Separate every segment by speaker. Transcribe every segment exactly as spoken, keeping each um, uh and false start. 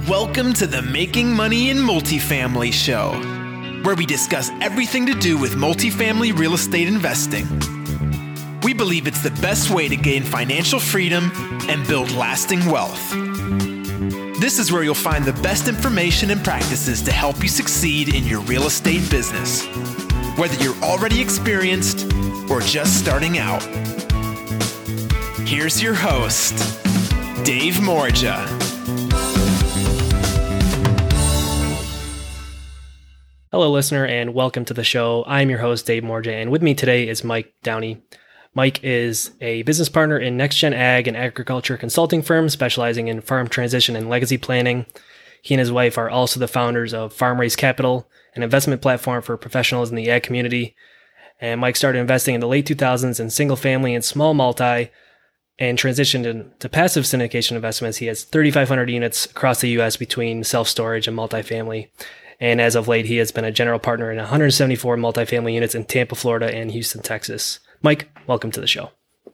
Speaker 1: Welcome to the Making Money in Multifamily show, where we discuss everything to do with multifamily real estate investing. We believe it's the best way to gain financial freedom and build lasting wealth. This is where you'll find the best information and practices to help you succeed in your real estate business, whether you're already experienced or just starting out. Here's your host, Dave Morja.
Speaker 2: Hello, listener, and welcome to the show. I'm your host, Dave Morja, and with me today is Mike Downey. Mike is a business partner in NextGen Ag and Agriculture Consulting firm specializing in farm transition and legacy planning. He and his wife are also the founders of Farm Raised Capital, an investment platform for professionals in the ag community. And Mike started investing in the late two thousands in single family and small multi and transitioned into passive syndication investments. He has thirty-five hundred units across the U S between self-storage and multifamily. And as of late, he has been a general partner in one hundred seventy-four multifamily units in Tampa, Florida, and Houston, Texas. Mike, welcome to the show.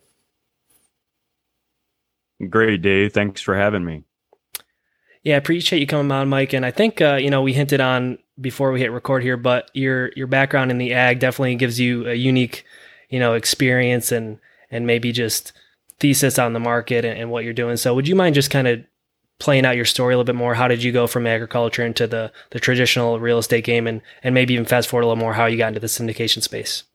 Speaker 3: Great, Dave. Thanks for having me.
Speaker 2: Yeah, I appreciate you coming on, Mike. And I think, uh, you know, we hinted on before we hit record here, but your your background in the ag definitely gives you a unique, you know, experience and and maybe just thesis on the market and, and what you're doing. So would you mind just kind of playing out your story a little bit more? How did you go from agriculture into the, the traditional real estate game, and, and maybe even fast forward a little more how you got into the syndication space?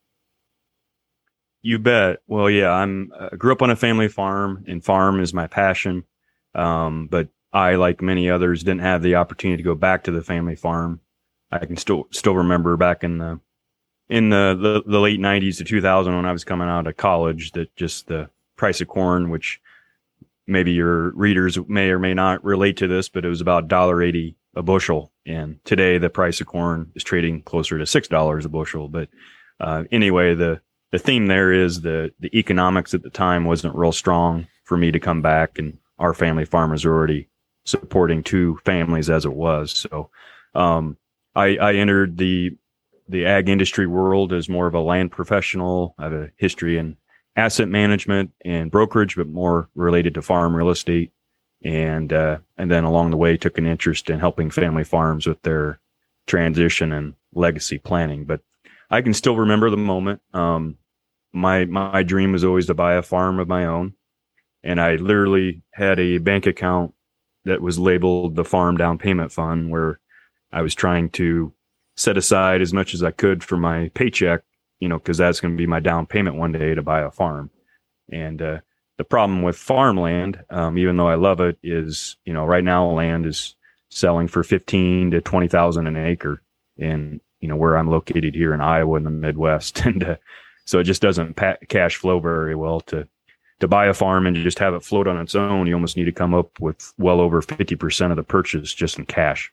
Speaker 3: You bet. Well, yeah, I'm I grew up on a family farm, and farm is my passion. Um, but I, like many others, didn't have the opportunity to go back to the family farm. I can still still remember back in the in the, the, the late nineties to two thousand when I was coming out of college that just the price of corn, which maybe your readers may or may not relate to this, but it was about one dollar eighty a bushel. And today the price of corn is trading closer to six dollars a bushel. But uh, anyway, the, the theme there is the, the economics at the time wasn't real strong for me to come back. And our family farm was already supporting two families as it was. So um, I, I entered the the ag industry world as more of a land professional. I have a history in asset management and brokerage, but more related to farm real estate. And, uh, and then along the way took an interest in helping family farms with their transition and legacy planning. But I can still remember the moment. Um, my, my dream was always to buy a farm of my own. And I literally had a bank account that was labeled the Farm Down Payment Fund, where I was trying to set aside as much as I could for my paycheck, you know, because that's going to be my down payment one day to buy a farm. And uh, the problem with farmland, um, even though I love it, is, you know, right now land is selling for fifteen to twenty thousand an acre, and you know where I'm located here in Iowa in the Midwest, and uh, so it just doesn't pa- cash flow very well to to buy a farm and just have it float on its own. You almost need to come up with well over fifty percent of the purchase just in cash.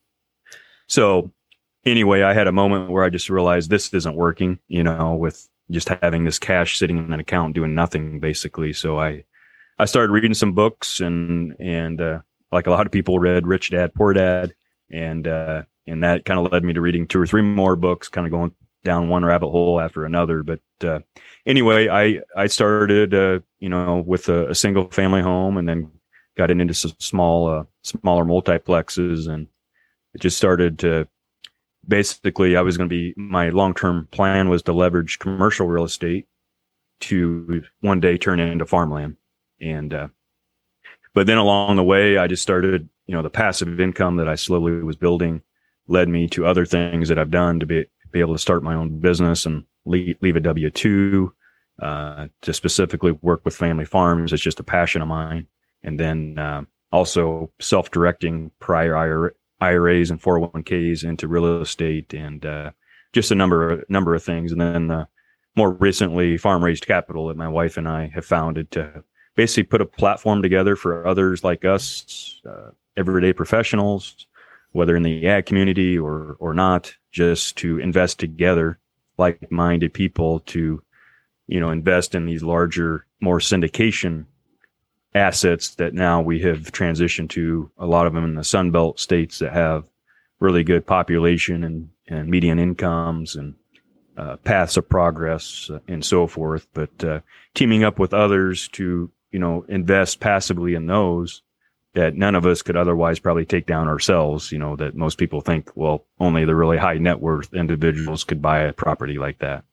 Speaker 3: So anyway, I had a moment where I just realized this isn't working, you know, with just having this cash sitting in an account doing nothing, basically. So I, I started reading some books, and, and, uh, like a lot of people read Rich Dad, Poor Dad. And, uh, and that kind of led me to reading two or three more books, kind of going down one rabbit hole after another. But, uh, anyway, I, I started, uh, you know, with a, a single family home, and then got into some small, uh, smaller multiplexes, and it just started to, basically, I was going to be, my long-term plan was to leverage commercial real estate to one day turn it into farmland. And, uh, but then along the way, I just started, you know, the passive income that I slowly was building led me to other things that I've done to be, be able to start my own business and leave, leave a W two, uh, to specifically work with family farms. It's just a passion of mine. And then, uh, also self-directing prior I R A I R As and four oh one k's into real estate, and uh, just a number of number of things. And then uh, more recently, Farm Raised Capital that my wife and I have founded to basically put a platform together for others like us, uh, everyday professionals, whether in the ag community or or not, just to invest together, like-minded people to, you know, invest in these larger, more syndication assets that now we have transitioned to, a lot of them in the Sun Belt states that have really good population and, and median incomes and uh, paths of progress uh, and so forth. But uh, teaming up with others to, you know, invest passively in those that none of us could otherwise probably take down ourselves. You know, that most people think, well, only the really high net worth individuals could buy a property like that.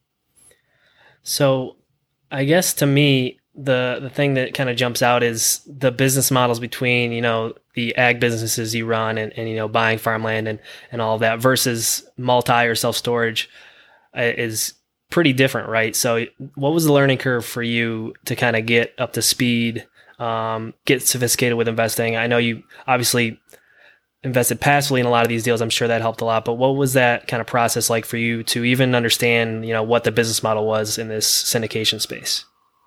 Speaker 2: So I guess to me, the, the thing that kind of jumps out is the business models between, you know, the ag businesses you run and, and you know, buying farmland and, and all of that versus multi or self-storage is pretty different, right? So what was the learning curve for you to kind of get up to speed, um, get sophisticated with investing? I know you obviously invested passively in a lot of these deals. I'm sure that helped a lot, but what was that kind of process like for you to even understand, you know, what the business model was in this syndication space?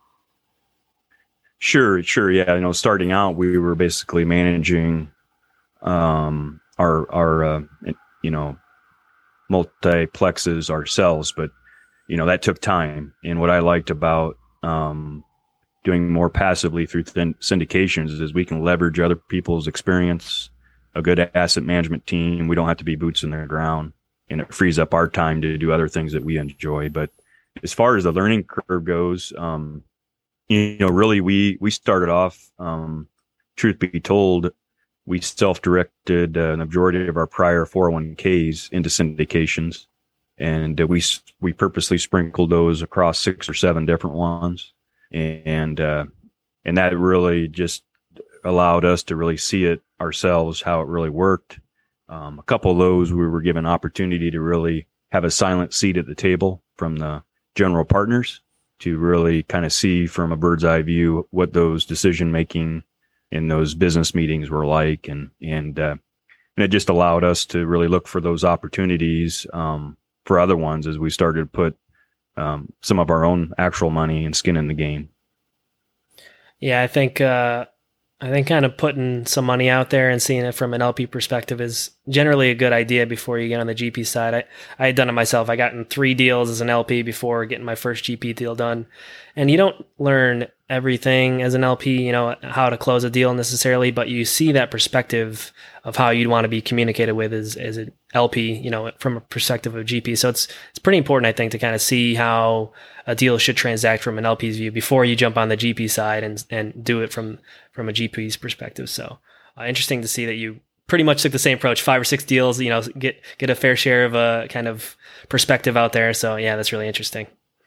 Speaker 3: Sure, sure. Yeah. You know, starting out, we were basically managing, um, our, our, uh, you know, multiplexes ourselves, but you know, that took time. And what I liked about, um, doing more passively through thin syndications is we can leverage other people's experience, a good asset management team. We don't have to be boots in the ground, and it frees up our time to do other things that we enjoy. But as far as the learning curve goes, um, you know, really we, we started off, um, truth be told, we self-directed uh, the majority of our prior four oh one k's into syndications. And uh, we, we purposely sprinkled those across six or seven different ones. And, uh, and that really just allowed us to really see it ourselves, how it really worked. Um, a couple of those, we were given opportunity to really have a silent seat at the table from the general partners to really kind of see from a bird's eye view what those decision making in those business meetings were like. And, and, uh, and it just allowed us to really look for those opportunities, um, for other ones as we started to put, um, some of our own actual money and skin in the game.
Speaker 2: Yeah, I think, uh, I think kind of putting some money out there and seeing it from an L P perspective is generally a good idea before you get on the G P side. I, I had done it myself. I got in three deals as an L P before getting my first G P deal done. And you don't learn everything as an L P, you know, how to close a deal necessarily, but you see that perspective of how you'd want to be communicated with as, as an L P, you know, from a perspective of G P. So it's, it's pretty important, I think, to kind of see how a deal should transact from an L P's view before you jump on the G P side and, and do it from, from a G P's perspective. So uh, interesting to see that you pretty much took the same approach, five or six deals, you know, get, get a fair share of a kind of perspective out there. So yeah, that's really interesting.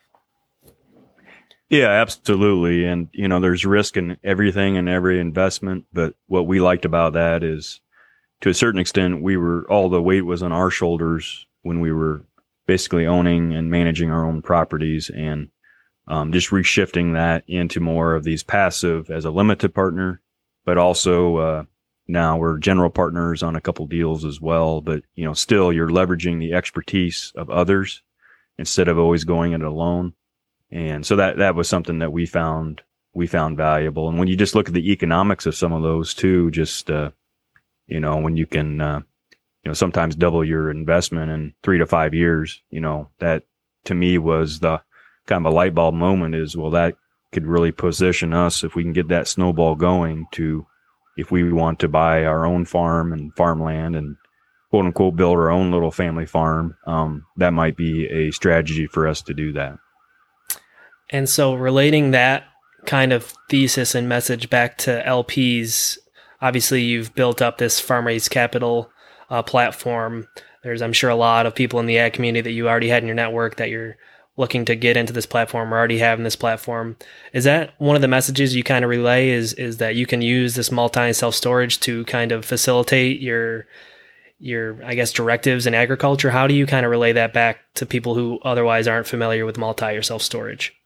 Speaker 3: Yeah, absolutely. And, you know, there's risk in everything and every investment. But what we liked about that is, to a certain extent, we were, all the weight was on our shoulders when we were basically owning and managing our own properties, and um, just reshifting that into more of these passive as a limited partner, but also uh, now we're general partners on a couple deals as well. But, you know, still you're leveraging the expertise of others instead of always going it alone. And so that, that was something that we found, we found valuable. And when you just look at the economics of some of those too, just, uh, you know, when you can, uh, you know, sometimes double your investment in three to five years, you know, that to me was the kind of a light bulb moment is, well, that could really position us if we can get that snowball going to, if we want to buy our own farm and farmland and quote unquote build our own little family farm. Um, that might be a strategy for us to do that.
Speaker 2: And so relating that kind of thesis and message back to L Ps, obviously you've built up this farm raised capital uh, platform. There's, I'm sure, a lot of people in the ag community that you already had in your network that you're looking to get into this platform or already have in this platform. Is that one of the messages you kind of relay is, is that you can use this multi and self-storage to kind of facilitate your, your, I guess, directives in agriculture? How do you kind of relay that back to people who otherwise aren't familiar with multi or self-storage?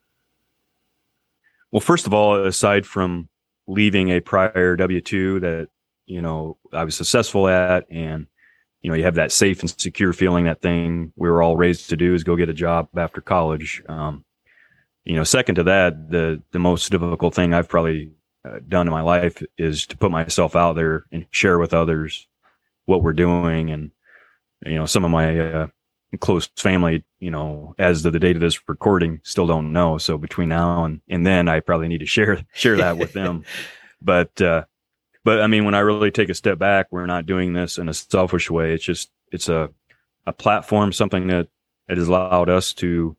Speaker 3: Well, first of all, aside from leaving a prior W two that, you know, I was successful at, and, you know, you have that safe and secure feeling, that thing we were all raised to do is go get a job after college. Um, you know, second to that, the, the most difficult thing I've probably uh, done in my life is to put myself out there and share with others what we're doing. And, you know, some of my, uh, close family, you know, as of the date of this recording, still don't know. So between now and, and then, I probably need to share, share that with them. But, uh, but I mean, when I really take a step back, we're not doing this in a selfish way. It's just, it's a, a platform, something that, that has allowed us to,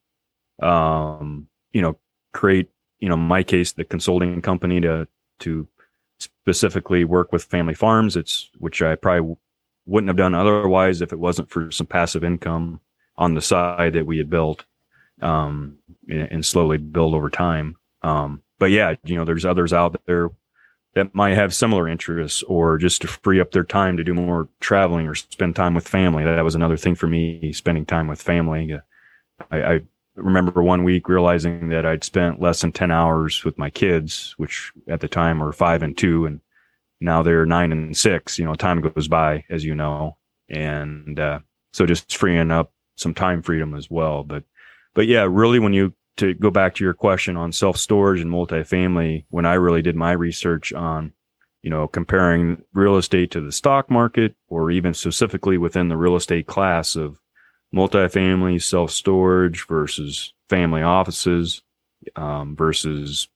Speaker 3: um, you know, create, you know, in my case, the consulting company to, to specifically work with family farms. It's which I probably wouldn't have done otherwise if it wasn't for some passive income on the side that we had built, um, and slowly build over time. Um, but yeah, you know, there's others out there that might have similar interests, or just to free up their time to do more traveling or spend time with family. That was another thing for me, spending time with family. I, I remember one week realizing that I'd spent less than ten hours with my kids, which at the time were five and two, and now they're nine and six. You know, time goes by, as you know. And, uh, so just freeing up some time freedom as well. But, but yeah, really when you, to go back to your question on self-storage and multifamily, when I really did my research on, you know, comparing real estate to the stock market, or even specifically within the real estate class of multifamily, self-storage versus family offices, um, versus,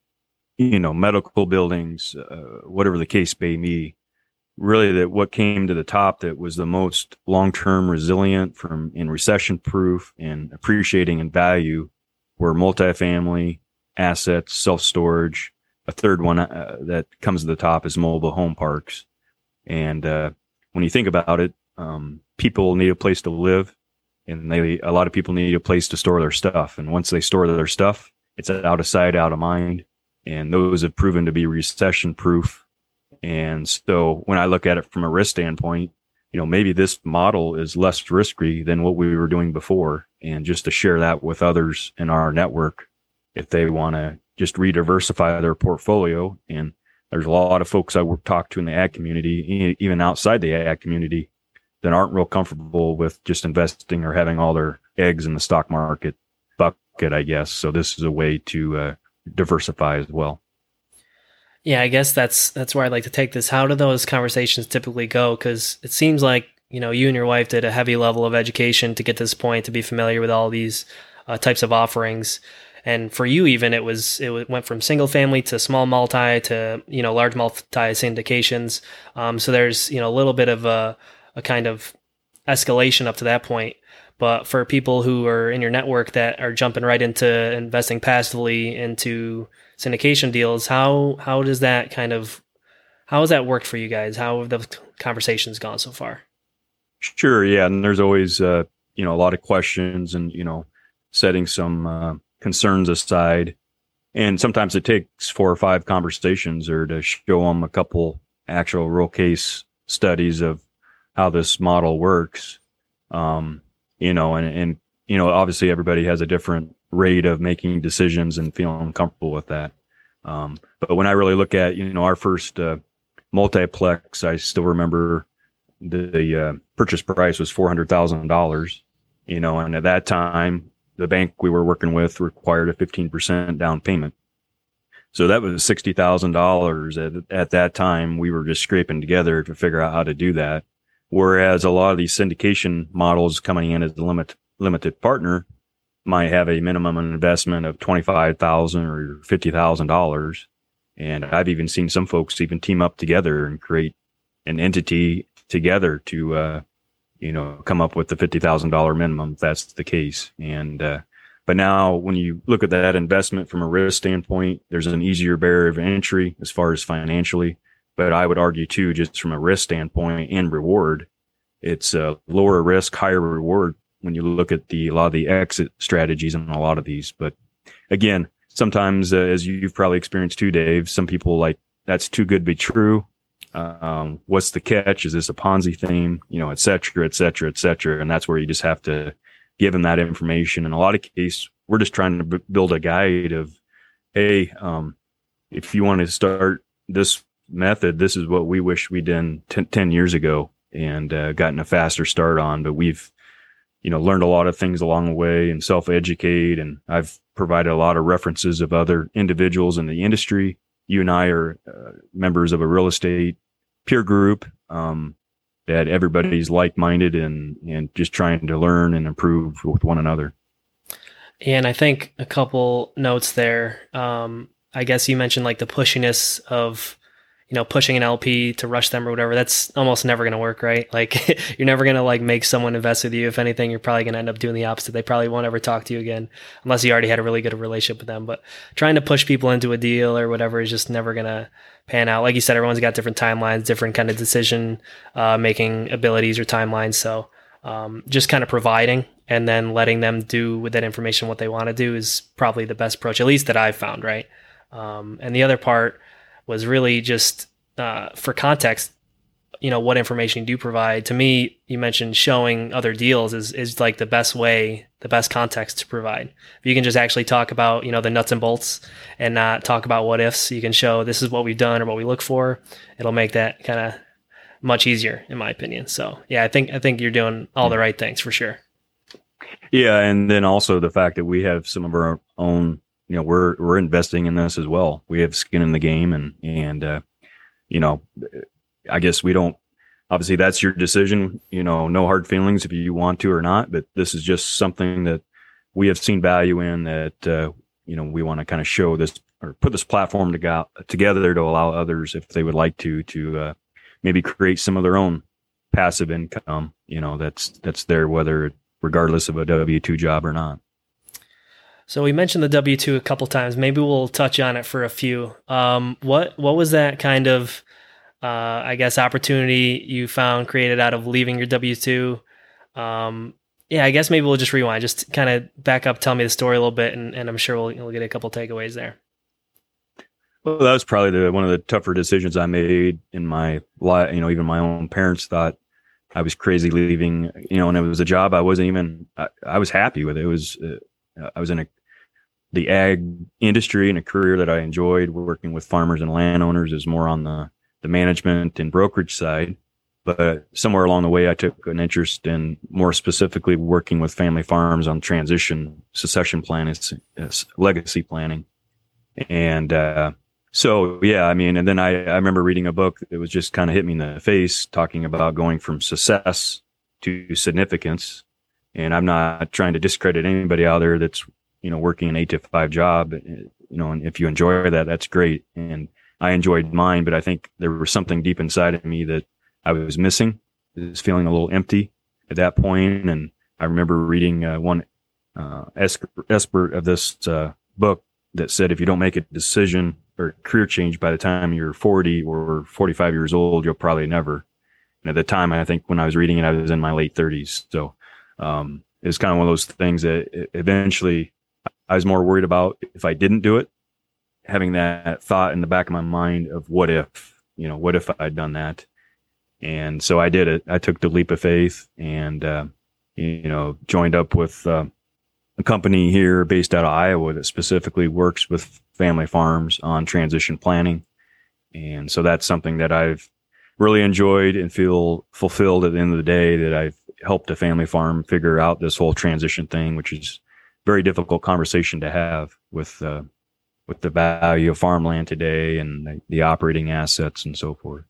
Speaker 3: you know, medical buildings, uh, whatever the case may be, really that what came to the top that was the most long-term resilient from in recession proof and appreciating in value were multifamily assets, self-storage. A third one uh, that comes to the top is mobile home parks. And uh, when you think about it, um, people need a place to live, and they a lot of people need a place to store their stuff. And once they store their stuff, it's out of sight, out of mind. And those have proven to be recession-proof. And so when I look at it from a risk standpoint, you know, maybe this model is less risky than what we were doing before. And just to share that with others in our network, if they want to just re-diversify their portfolio. And there's a lot of folks I talk to in the ag community, even outside the ag community, that aren't real comfortable with just investing or having all their eggs in the stock market bucket, I guess. So this is a way to uh, diversify as well.
Speaker 2: Yeah, I guess that's that's where I'd like to take this. How do those conversations typically go? Because it seems like, you know, you and your wife did a heavy level of education to get to this point, to be familiar with all these uh, types of offerings. And for you, even, it was it went from single family to small multi to, you know, large multi syndications. Um, so there's, you know, a little bit of a, a kind of escalation up to that point. But for people who are in your network that are jumping right into investing passively into syndication deals, how how does that kind of how has that worked for you guys? How have the conversations gone so far?
Speaker 3: Sure, yeah, and there's always uh, you know, a lot of questions, and you know, setting some uh, concerns aside, and sometimes it takes four or five conversations or to show them a couple actual real case studies of how this model works. Um, you know, and and you know, obviously everybody has a different rate of making decisions and feeling comfortable with that. Um, but when I really look at, you know, our first uh, multiplex, I still remember the, the uh, purchase price was four hundred thousand dollars, you know, and at that time, the bank we were working with required a fifteen percent down payment. So that was sixty thousand dollars. At, at that time, we were just scraping together to figure out how to do that. Whereas a lot of these syndication models coming in as a limit, limited partner might have a minimum investment of twenty-five thousand dollars or fifty thousand dollars. And I've even seen some folks even team up together and create an entity together to, uh, you know, come up with the fifty thousand dollars minimum, if that's the case. And, uh, but now when you look at that investment from a risk standpoint, there's an easier barrier of entry as far as financially. But I would argue too, just from a risk standpoint and reward, it's a lower risk, higher reward when you look at the, a lot of the exit strategies in a lot of these. But again, sometimes, uh, as you've probably experienced too, Dave, some people like, that's too good to be true. Um, what's the catch? Is this a Ponzi thing? You know, et cetera, et cetera, et cetera. And that's where you just have to give them that information. In a lot of cases, we're just trying to b- build a guide of, hey, um, if you want to start this method, this is what we wish we'd done ten, ten years ago and uh, gotten a faster start on. But we've, you know, learned a lot of things along the way and self-educate. And I've provided a lot of references of other individuals in the industry. You and I are uh, members of a real estate peer group um, that everybody's like-minded and, and just trying to learn and improve with one another.
Speaker 2: And I think a couple notes there. Um, I guess you mentioned like the pushiness of, you know, pushing an L P to rush them or whatever, that's almost never going to work, right? Like you're never going to like make someone invest with you. If anything, you're probably going to end up doing the opposite. They probably won't ever talk to you again unless you already had a really good relationship with them. But trying to push people into a deal or whatever is just never going to pan out. Like you said, everyone's got different timelines, different kind of decision uh, making abilities or timelines. So um, just kind of providing and then letting them do with that information what they want to do is probably the best approach, at least that I've found, right? Um, and the other part was really just uh, for context, you know, what information you do provide. To me, you mentioned showing other deals is is like the best way, the best context to provide. If you can just actually talk about, you know, the nuts and bolts and not talk about what ifs, you can show this is what we've done or what we look for. It'll make that kind of much easier, in my opinion. So yeah, I think I think you're doing all the right things for sure.
Speaker 3: Yeah, and then also the fact that we have some of our own, you know, we're we're investing in this as well. We have skin in the game, and and uh, you know, I guess we don't. Obviously, that's your decision. You know, no hard feelings if you want to or not. But this is just something that we have seen value in. That uh, you know, we want to kind of show this or put this platform to go, together to allow others, if they would like to, to uh, maybe create some of their own passive income. You know, that's that's there whether regardless of a W two job or not.
Speaker 2: So we mentioned the W two a couple times. Maybe we'll touch on it for a few. Um, what what was that kind of, uh, I guess, opportunity you found created out of leaving your W two? Um, yeah, I guess maybe we'll just rewind, just kind of back up, tell me the story a little bit, and, and I'm sure we'll, we'll get a couple takeaways there.
Speaker 3: Well, that was probably the, one of the tougher decisions I made in my life. You know, even my own parents thought I was crazy leaving, you know, and it was a job I wasn't even, I, I was happy with. It was, uh, I was in a, the ag industry and a career that I enjoyed. Working with farmers and landowners is more on the, the management and brokerage side. But somewhere along the way, I took an interest in more specifically working with family farms on transition, succession planning, legacy planning. And, uh, so, yeah, I mean, and then I, I remember reading a book that was just kind of hit me in the face talking about going from success to significance. And I'm not trying to discredit anybody out there that's, you know, working an eight to five job, you know, and if you enjoy that, that's great. And I enjoyed mine, but I think there was something deep inside of me that I was missing. I was feeling a little empty at that point. And I remember reading uh, one uh, expert of this uh, book that said, if you don't make a decision or career change by the time you're forty or forty-five years old, you'll probably never. And at the time, I think when I was reading it, I was in my late thirties. So um, it was kind of one of those things that eventually I was more worried about if I didn't do it, having that thought in the back of my mind of what if, you know, what if I'd done that? And so I did it. I took the leap of faith and, uh, you know, joined up with uh, a company here based out of Iowa that specifically works with family farms on transition planning. And so that's something that I've really enjoyed and feel fulfilled at the end of the day, that I've helped a family farm figure out this whole transition thing, which is a very difficult conversation to have with, uh, with the value of farmland today and the, the operating assets and so forth.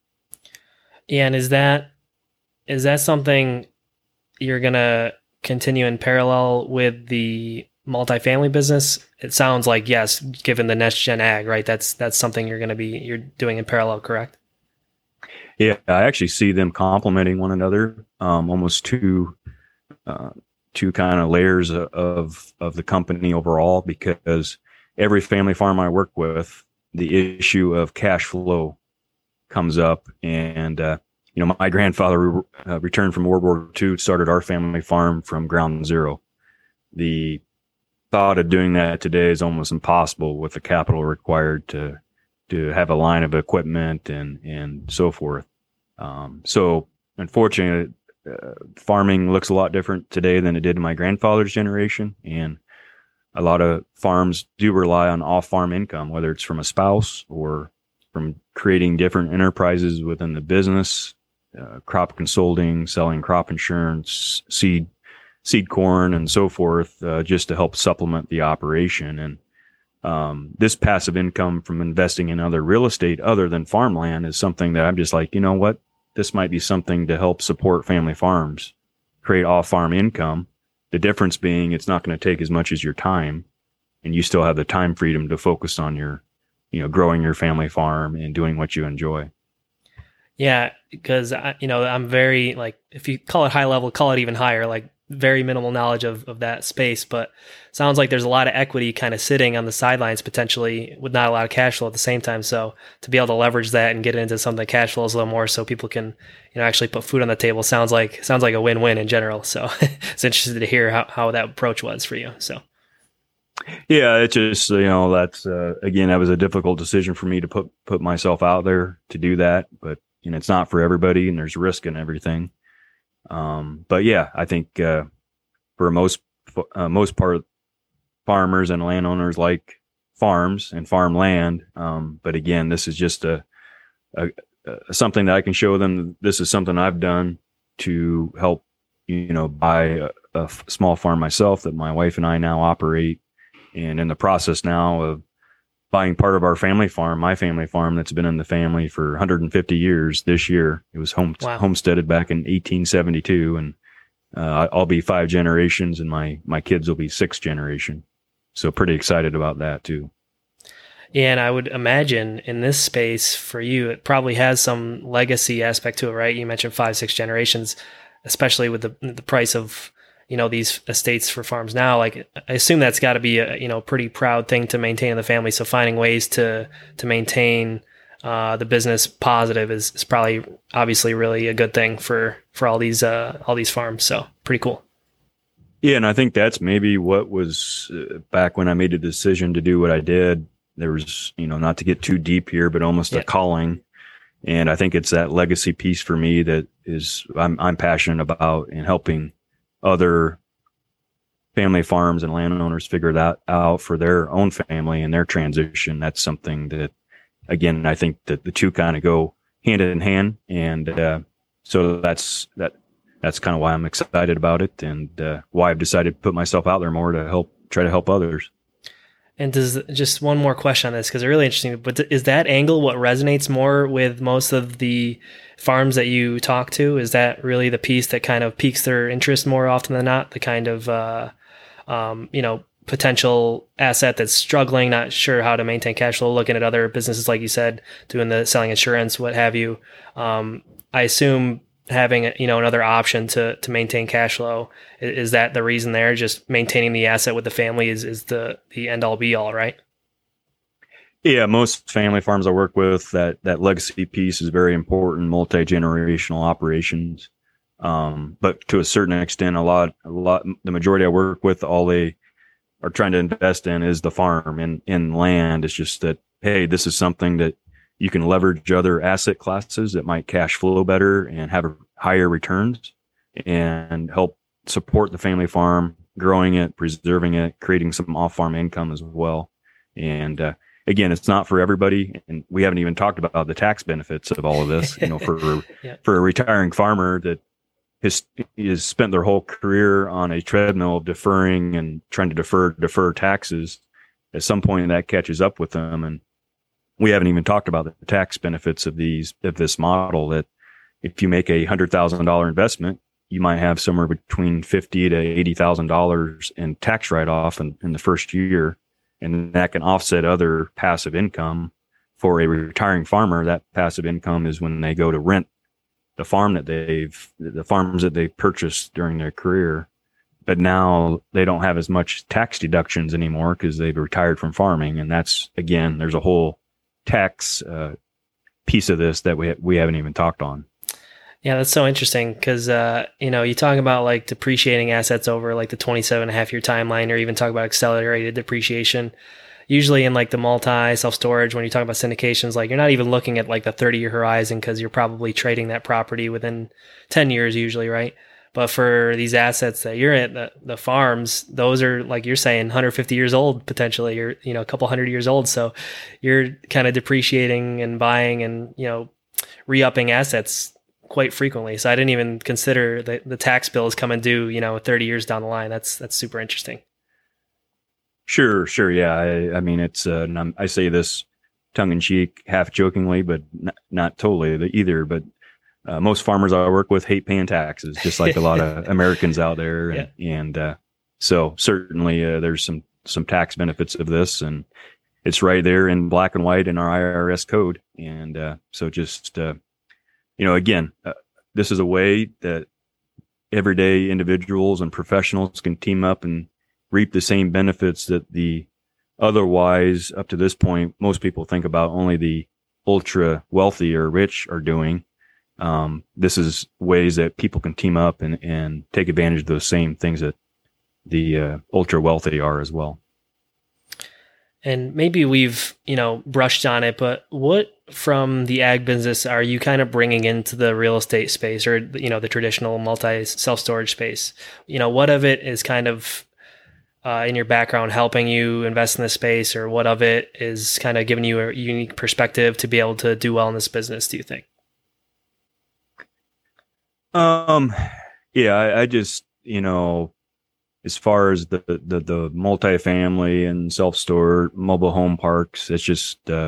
Speaker 2: Yeah. And is that, is that something you're going to continue in parallel with the multifamily business? It sounds like yes, given the next gen ag, right? That's that's something you're going to be you're doing in parallel, correct?
Speaker 3: Yeah, I actually see them complementing one another, um, almost two uh, two kind of layers of of the company overall. Because every family farm I work with, the issue of cash flow comes up, and uh, you know, my grandfather uh, returned from World War Two, started our family farm from ground zero. The thought of doing that today is almost impossible with the capital required to to have a line of equipment and and so forth. Um, so unfortunately, uh, farming looks a lot different today than it did in my grandfather's generation, and a lot of farms do rely on off-farm income, whether it's from a spouse or from creating different enterprises within the business, uh, crop consulting, selling crop insurance, seed seed corn and so forth, uh, just to help supplement the operation. And um, this passive income from investing in other real estate other than farmland is something that I'm just like, you know what, this might be something to help support family farms, create off-farm income. The difference being it's not going to take as much as your time, and you still have the time freedom to focus on your you know, growing your family farm and doing what you enjoy.
Speaker 2: Yeah, because I, you know, I'm very like, if you call it high level, call it even higher, like very minimal knowledge of, of that space, but sounds like there's a lot of equity kind of sitting on the sidelines potentially with not a lot of cash flow at the same time. So to be able to leverage that and get into something that cash flows a little more so people can, you know, actually put food on the table sounds like, sounds like a win-win in general. So it's interesting to hear how, how that approach was for you. So.
Speaker 3: Yeah, it just, you know, that's, uh, again, that was a difficult decision for me to put, put myself out there to do that, but you know, it's not for everybody and there's risk in everything. Um, but yeah, I think, uh, for most, uh, most part, farmers and landowners like farms and farmland. Um, but again, this is just a, a, a, something that I can show them. This is something I've done to help, you know, buy a, a small farm myself that my wife and I now operate. And in the process now of buying part of our family farm, my family farm that's been in the family for one hundred fifty years this year. It was home, wow. homesteaded back in eighteen seventy-two. And uh, I'll be five generations and my, my kids will be six generation. So pretty excited about that too.
Speaker 2: Yeah, and I would imagine in this space for you, it probably has some legacy aspect to it, right? You mentioned five, six generations, especially with the the price of, you know, these estates for farms now. Like, I assume that's got to be a, you know, pretty proud thing to maintain in the family. So finding ways to to maintain uh, the business positive is, is probably obviously really a good thing for for all these uh, all these farms. So pretty cool.
Speaker 3: Yeah, and I think that's maybe what was uh, back when I made a decision to do what I did. There was, you know, not to get too deep here, but almost yeah. a calling. And I think it's that legacy piece for me that is I'm I'm passionate about, and helping other family farms and landowners figure that out for their own family and their transition. That's something that, again, I think that the two kind of go hand in hand. And uh, so that's that. That's kind of why I'm excited about it, and uh, why I've decided to put myself out there more to help, try to help others.
Speaker 2: And does just one more question on this, because it's really interesting, but is that angle what resonates more with most of the farms that you talk to? Is that really the piece that kind of piques their interest more often than not? The kind of, uh, um, you know, potential asset that's struggling, not sure how to maintain cash flow, looking at other businesses, like you said, doing the selling insurance, what have you. Um, I assume having, you know, another option to to maintain cash flow, is that the reason there? Just maintaining the asset with the family is, is the, the end all be all, right?
Speaker 3: Yeah, most family farms I work with, that, that legacy piece is very important, multi-generational operations. Um, but to a certain extent, a lot, a lot, the majority I work with, all they are trying to invest in is the farm and in land. It's just that, hey, this is something that you can leverage other asset classes that might cash flow better and have higher returns, and help support the family farm, growing it, preserving it, creating some off-farm income as well. And uh, again, it's not for everybody, and we haven't even talked about the tax benefits of all of this. You know, for yeah. for a retiring farmer that has has spent their whole career on a treadmill of deferring and trying to defer defer taxes, at some point that catches up with them. And we haven't even talked about the tax benefits of these, of this model, that if you make a hundred thousand dollar investment, you might have somewhere between fifty to eighty thousand dollars in tax write-off in, in the first year. And that can offset other passive income. For a retiring farmer, that passive income is when they go to rent the farm that they've, the farms that they've purchased during their career. But now they don't have as much tax deductions anymore because they've retired from farming. And that's, again, there's a whole tax uh, piece of this that we we haven't even talked on.
Speaker 2: Yeah, that's so interesting because, uh, you know, you talk about like depreciating assets over like the twenty-seven and a half year timeline, or even talk about accelerated depreciation. Usually in like the multi self-storage, when you talk about syndications, like you're not even looking at like the thirty year horizon because you're probably trading that property within ten years usually, right? But for these assets that you're in, the, the farms, those are, like you're saying, one hundred fifty years old, potentially. You're, you know, a couple hundred years old. So you're kind of depreciating and buying and, you know, re-upping assets quite frequently. So I didn't even consider the, the tax bills coming due, you know, thirty years down the line. That's, that's super interesting.
Speaker 3: Sure, sure. Yeah. I, I mean, it's, uh, I say this tongue in cheek, half jokingly, but not, not totally either, but Uh, most farmers I work with hate paying taxes, just like a lot of Americans out there. And, yeah. and uh, so certainly uh, there's some, some tax benefits of this. And it's right there in black and white in our I R S code. And uh, so just, uh, you know, again, uh, this is a way that everyday individuals and professionals can team up and reap the same benefits that the otherwise, up to this point, most people think about only the ultra wealthy or rich are doing. Um, this is ways that people can team up and, and take advantage of those same things that the uh, ultra wealthy are as well.
Speaker 2: And maybe we've, you know, brushed on it, but what from the ag business are you kind of bringing into the real estate space, or, you know, the traditional multi self-storage space? You know, what of it is kind of uh, in your background helping you invest in this space, or what of it is kind of giving you a unique perspective to be able to do well in this business, do you think?
Speaker 3: Um, yeah, I, I just, you know, as far as the, the, the multifamily and self-store mobile home parks, it's just, uh,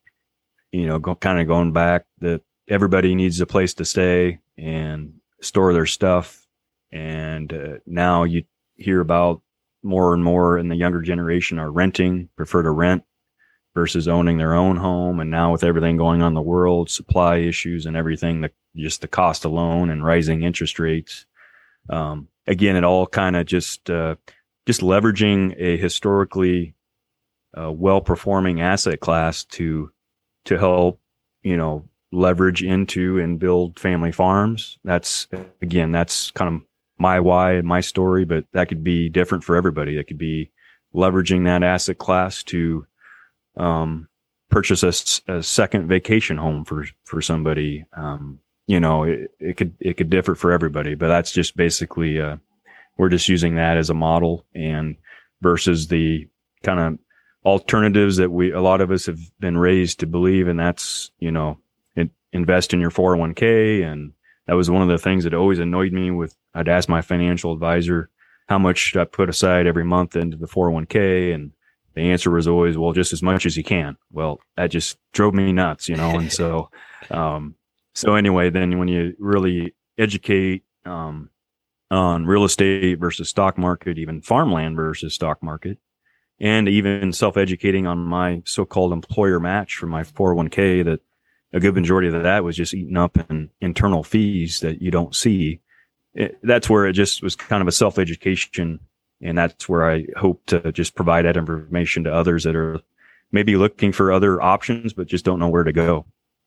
Speaker 3: you know, go, kind of going back that everybody needs a place to stay and store their stuff. And uh, now you hear about more and more in the younger generation are renting, prefer to rent versus owning their own home. And now with everything going on in the world, supply issues and everything, the, just the cost alone and rising interest rates, um, again, it all kind of just, uh, just leveraging a historically, uh, well-performing asset class to, to help, you know, leverage into and build family farms. That's, again, that's kind of my why and my story, but that could be different for everybody. That could be leveraging that asset class to, um, purchase a, a second vacation home for, for somebody. Um, you know, it, it could, it could differ for everybody, but that's just basically, uh, we're just using that as a model, and versus the kind of alternatives that we, a lot of us have been raised to believe. And that's, you know, it, invest in your four oh one k. And that was one of the things that always annoyed me with, I'd ask my financial advisor, how much should I put aside every month into the four oh one k? And the answer was always, well, just as much as you can. Well, that just drove me nuts, you know? And so, um, so anyway, then when you really educate, um, on real estate versus stock market, even farmland versus stock market, and even self-educating on my so-called employer match for my four oh one k, that a good majority of that was just eaten up in internal fees that you don't see. It, that's where it just was kind of a self-education. And that's where I hope to just provide that information to others that are maybe looking for other options, but just don't know where to go.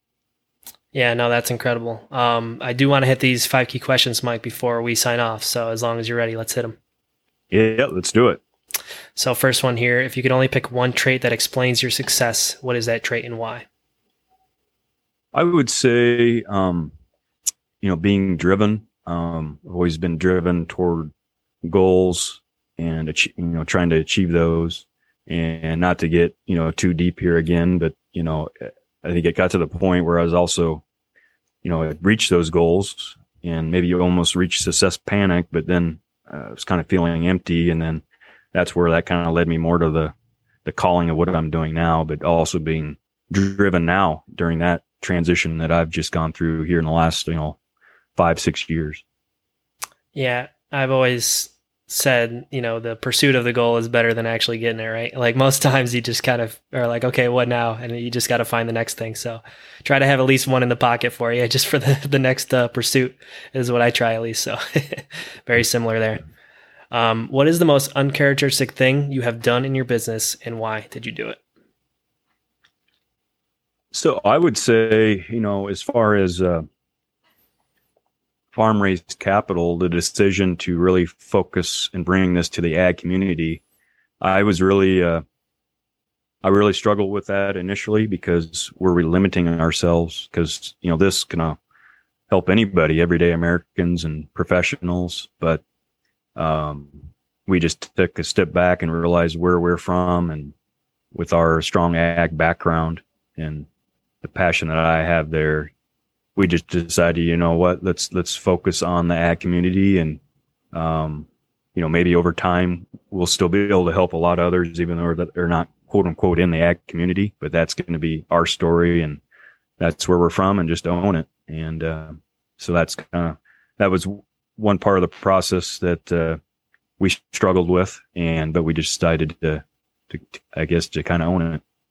Speaker 2: Yeah, no, that's incredible. Um, I do want to hit these five key questions, Mike, before we sign off. So as long as you're ready, let's hit them.
Speaker 3: Yeah, let's do it.
Speaker 2: So first one here, if you could only pick one trait that explains your success, what is that trait and why?
Speaker 3: I would say, um, you know, being driven. Um, I've always been driven toward goals and, ach- you know, trying to achieve those, and not to get, you know, too deep here again, but, you know, I think it got to the point where I was also, you know, I reached those goals, and maybe you almost reached success panic, but then uh, I was kind of feeling empty. And then that's where that kind of led me more to the, the calling of what I'm doing now, but also being driven now during that transition that I've just gone through here in the last, you know, five, six years.
Speaker 2: Yeah. I've always said, you know, the pursuit of the goal is better than actually getting it, right? Like most times you just kind of are like, okay, what now? And you just got to find the next thing. So try to have at least one in the pocket for you just for the, the next uh, pursuit is what I try at least. So very similar there. Um, what is the most uncharacteristic thing you have done in your business, and why did you do it?
Speaker 3: So I would say, you know, as far as, uh, farm raised capital, the decision to really focus and bring this to the ag community, I was really, uh, I really struggled with that initially, because we're really limiting ourselves, because, you know, this can uh, help anybody, everyday Americans and professionals. But, um, we just took a step back and realized where we're from, and with our strong ag background and the passion that I have there, we just decided, you know what, let's, let's focus on the ag community. And, um, you know, maybe over time we'll still be able to help a lot of others, even though they're not quote unquote in the ag community, but that's going to be our story, and that's where we're from, and just own it. And, uh, so that's kind of, that was one part of the process that, uh, we struggled with, and, but we just decided to, to, I guess, to kind of own it.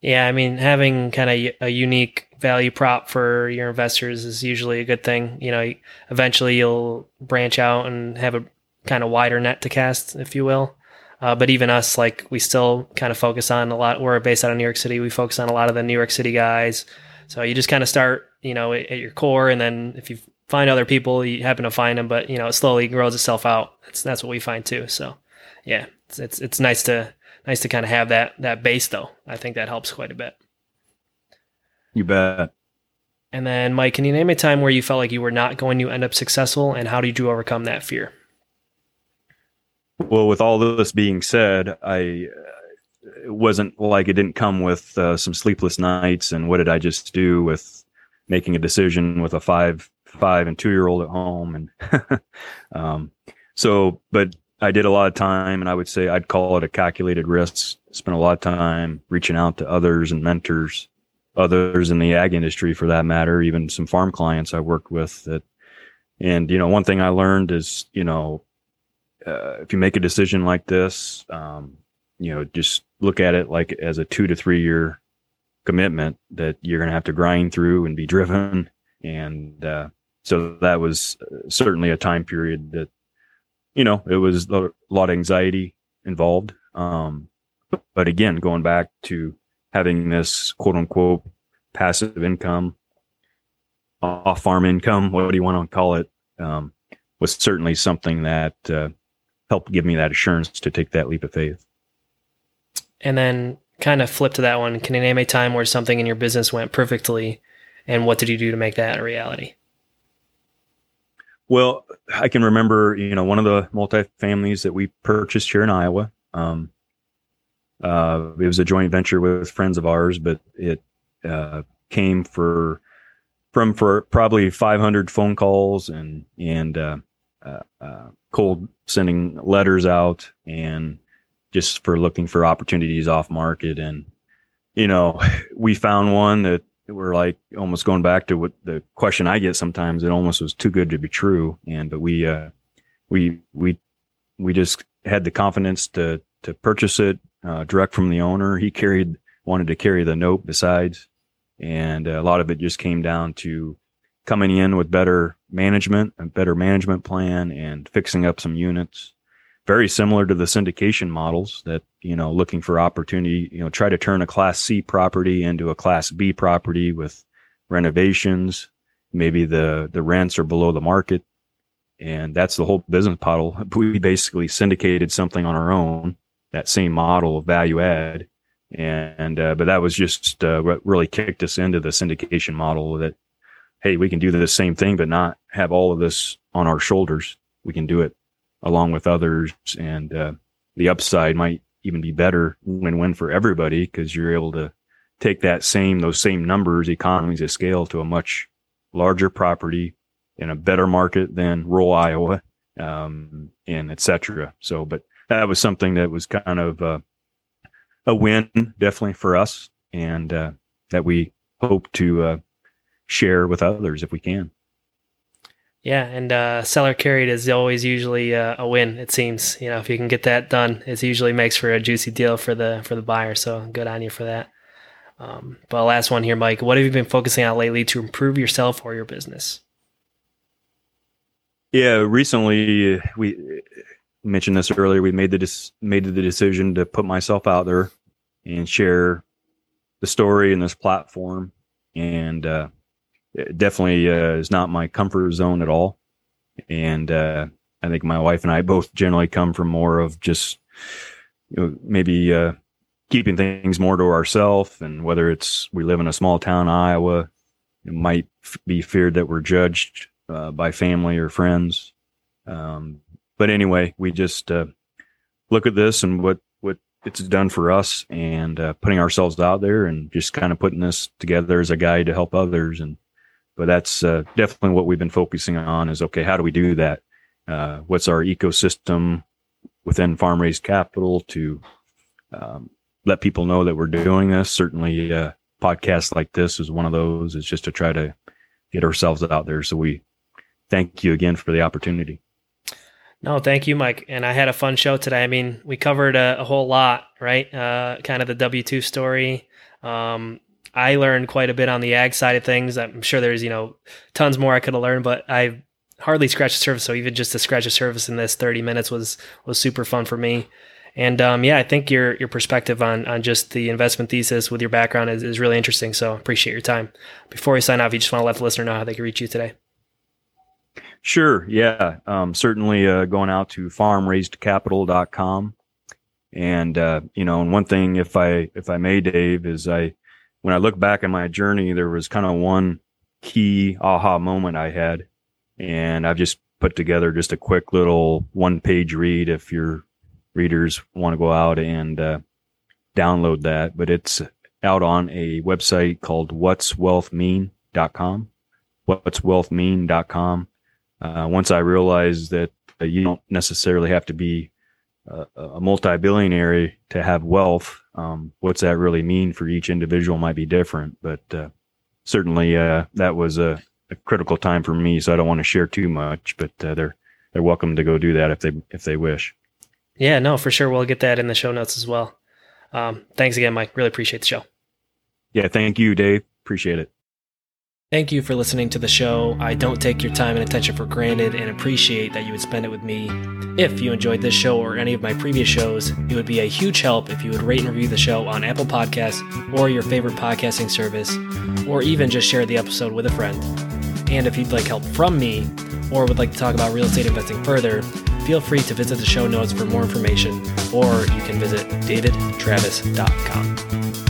Speaker 2: Yeah, I mean, having kind of a unique value prop for your investors is usually a good thing. You know, eventually you'll branch out and have a kind of wider net to cast, if you will. Uh, but even us, like, we still kind of focus on a lot. We're based out of New York City. We focus on a lot of the New York City guys. So you just kind of start, you know, at, at your core, and then if you find other people, you happen to find them. But you know, it slowly grows itself out. That's that's what we find too. So yeah, it's it's, it's nice to. Nice to kind of have that that base, though. I think that helps quite a bit.
Speaker 3: You bet.
Speaker 2: And then, Mike, can you name a time where you felt like you were not going to end up successful, and how did you overcome that fear?
Speaker 3: Well, with all this being said, I it wasn't like it didn't come with uh, some sleepless nights. And what did I just do with making a decision with a five, five and two year old at home? And um, so, but. I did a lot of time, and I would say I'd call it a calculated risk. Spent a lot of time reaching out to others and mentors, others in the ag industry for that matter, even some farm clients I worked with. That, and you know, one thing I learned is, you know, uh, if you make a decision like this, um, you know, just look at it like as a two to three year commitment that you're going to have to grind through and be driven. And uh, so that was certainly a time period that, you know, it was a lot of anxiety involved. Um, but, but again, going back to having this quote unquote passive income, off farm income, what do you want to call it, um, was certainly something that uh, helped give me that assurance to take that leap of faith.
Speaker 2: And then kind of flip to that one. Can you name a time where something in your business went perfectly, and what did you do to make that a reality?
Speaker 3: Well, I can remember, you know, one of the multifamilies that we purchased here in Iowa. Um, uh, it was a joint venture with friends of ours, but it uh, came for from for probably five hundred phone calls and and uh, uh, uh, cold sending letters out, and just for looking for opportunities off market. And you know, we found one that. We're like almost going back to what the question I get sometimes. It almost was too good to be true. And, but we, uh, we, we, we just had the confidence to, to purchase it, uh, direct from the owner. He carried, wanted to carry the note besides. And a lot of it just came down to coming in with better management, a better management plan, and fixing up some units. Very similar to the syndication models that, you know, looking for opportunity, you know, try to turn a Class C property into a Class B property with renovations. Maybe the, the rents are below the market. And that's the whole business model. We basically syndicated something on our own, that same model of value add. And, uh, but that was just, uh, what really kicked us into the syndication model that, hey, we can do the same thing, but not have all of this on our shoulders. We can do it along with others, and uh, the upside might even be better, win-win for everybody, because you're able to take that same those same numbers, economies of scale, to a much larger property in a better market than rural Iowa, um, and et cetera. So, but that was something that was kind of uh, a win, definitely for us, and uh, that we hope to uh, share with others if we can.
Speaker 2: Yeah, and uh, seller carried is always usually uh, a win. It seems, you know, if you can get that done, it usually makes for a juicy deal for the for the buyer. So good on you for that. Um, but last one here, Mike. What have you been focusing on lately to improve yourself or your business?
Speaker 3: Yeah, recently we mentioned this earlier. We made the dis- made the decision to put myself out there and share the story in this platform, and uh, it definitely uh, is not my comfort zone at all. And uh, I think my wife and I both generally come from more of just, you know, maybe uh, keeping things more to ourselves. And whether it's we live in a small town, Iowa, it might f- be feared that we're judged uh, by family or friends. Um, but anyway, we just uh, look at this and what, what it's done for us, and uh, putting ourselves out there and just kind of putting this together as a guide to help others. And But that's uh, definitely what we've been focusing on is, okay, how do we do that? Uh, what's our ecosystem within Farm Raised Capital to um, let people know that we're doing this? Certainly uh, podcasts like this is one of those. It's just to try to get ourselves out there. So we thank you again for the opportunity.
Speaker 2: No, thank you, Mike. And I had a fun show today. I mean, we covered a, a whole lot, right? Uh, kind of the W two story, Um, I learned quite a bit on the ag side of things. I'm sure there's, you know, tons more I could have learned, but I hardly scratched the surface. So even just to scratch the surface in this thirty minutes was, was super fun for me. And um, yeah, I think your your perspective on on just the investment thesis with your background is, is really interesting. So appreciate your time. Before we sign off, you just want to let the listener know how they can reach you today.
Speaker 3: Sure. Yeah. Um, certainly uh, going out to farm raised capital dot com. And, uh, you know, and one thing, if I, if I may, Dave, is I, when I look back at my journey, there was kind of one key aha moment I had, and I've just put together just a quick little one page read if your readers want to go out and, uh, download that, but it's out on a website called whats wealth mean dot com, whats wealth mean dot com. Uh, once I realized that uh, you don't necessarily have to be uh, a multi-billionaire to have wealth, um, what's that really mean for each individual might be different. But uh, certainly uh, that was a, a critical time for me, so I don't want to share too much. But uh, they're they're welcome to go do that if they if they wish.
Speaker 2: Yeah, no, for sure. We'll get that in the show notes as well. Um, thanks again, Mike. Really appreciate the show.
Speaker 3: Yeah, thank you, Dave. Appreciate it.
Speaker 2: Thank you for listening to the show. I don't take your time and attention for granted and appreciate that you would spend it with me. If you enjoyed this show or any of my previous shows, it would be a huge help if you would rate and review the show on Apple Podcasts or your favorite podcasting service, or even just share the episode with a friend. And if you'd like help from me or would like to talk about real estate investing further, feel free to visit the show notes for more information, or you can visit david travis dot com.